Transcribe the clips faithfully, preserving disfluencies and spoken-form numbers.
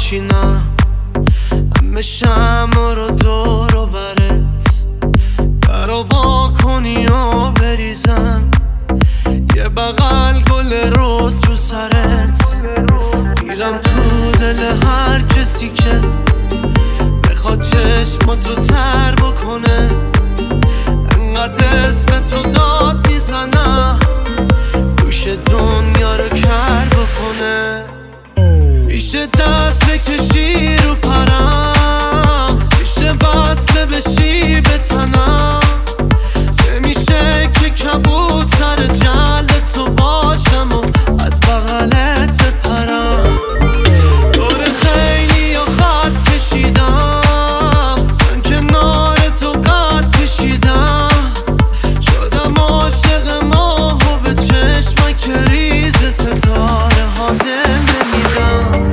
بچینم، همه شمع رو دور و برت درا وا کنی و بریزم، یه بغل گل رس رو سرت، میرم تو دل هر کسی که بخواد چشماتو تر بکنه، انقدر اسم تو داد میزنم گوش دنیا رو کر بکنه. میشه دست بکشی رو پرم، میشه وصله بشی به تنم، نمیشه که کبوتر جل تو باشم و از بغلت بپرم. دور خیلی یا خط کشیدم، من کنار تو قد کشیدم، شدم عاشق ماه و به چشمک ریز ستاره ها دل نمیدم.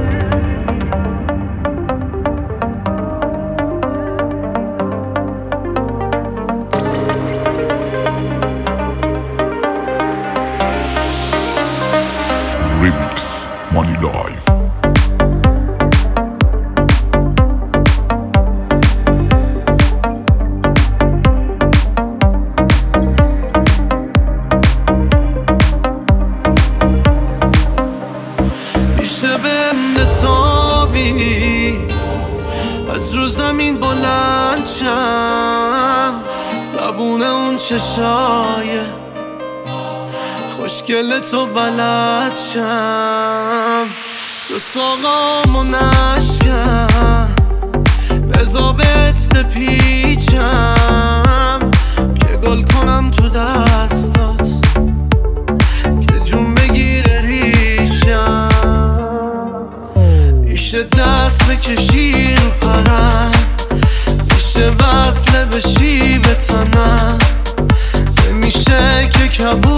Remix Money Life. میشه بهم بتابی از رو زمین بلند شم، زبون اون چشای خوشگل تو بلد شم، دو ساقامو نشکم بزا بهت بپیچم، که گل کنم تو دستات که جون بگیره ریشم. میشه دست بکشی رو پرم، میشه وصله بشی به تنم، نمیشه که کبود